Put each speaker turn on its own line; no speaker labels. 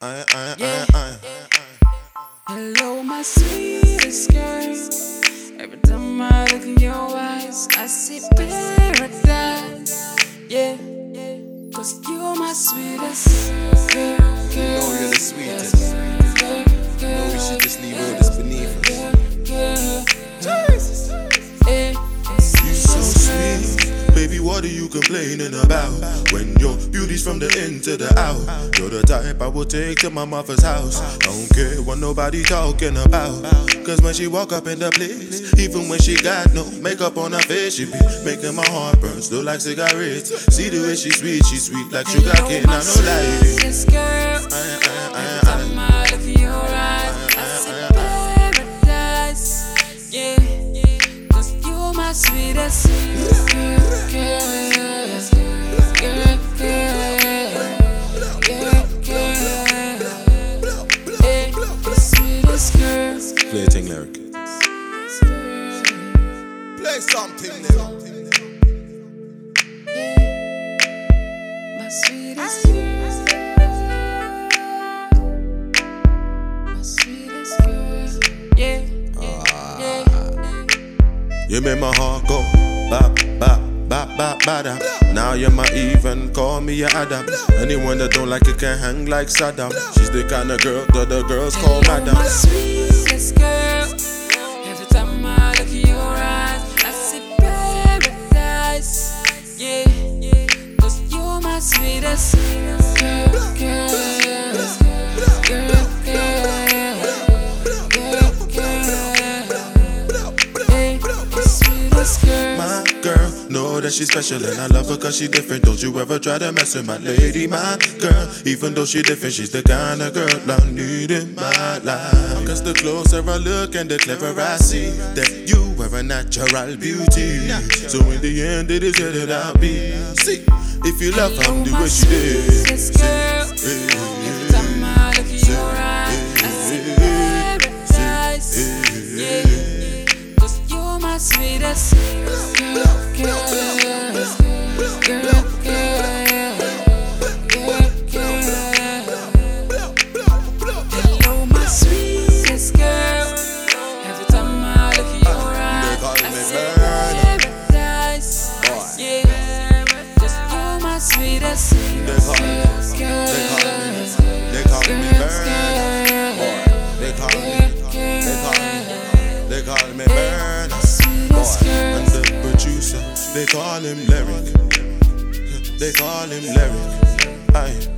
Hello, my sweetest girl. Every time I look in your eyes, I see paradise. Yeah, 'cause you're my sweetest girl.
You know you're the sweetest. You know we should just leave all this beneath us. You so sweet. Baby, what are you complaining about? When your beauty's from the in to the out. You're the type I will take to my mother's house. Don't care what nobody talking about. 'Cause when she walk up in the place, even when she got no makeup on her face, she be making my heart burn, slow like cigarettes. See the way she's sweet like sugar cane, I know like
it. Girl, every time I look in your eyes, I see paradise. Yeah, 'cause you're my sweetest girl.
Play a thing lyric. Play something lyric.
My sweetest girl. My sweetest girl. Yeah.
You make my heart go bop, bop, bop, bop, bada. Now you might even call me your Adam. Anyone that don't like it can hang like Saddam. She's the kind of girl that the girls call madam.
My sweetest girl. Every time I look in your eyes, I see paradise. Yeah, 'cause you're my sweetest girl.
My girl, know that she's special and I love her 'cause she different. Don't you ever try to mess with my lady, my girl. Even though she different, she's the kind of girl I need in my life. 'Cause the closer I look and the clearer I see that you are a natural beauty. So in the end it is here that I'll be. See, if you love her, do what she did.
Every time I look in your eyes, I see paradise. Yeah, 'cause you're my sweetest girl. Hello, my sweetest girl. Every time I look in your eyes, I see paradise. Yeah, just you're my sweetest girl.
They call me Burn. They call me Burn. And the producer, they call him Lyric. They call him Lyric. Aye.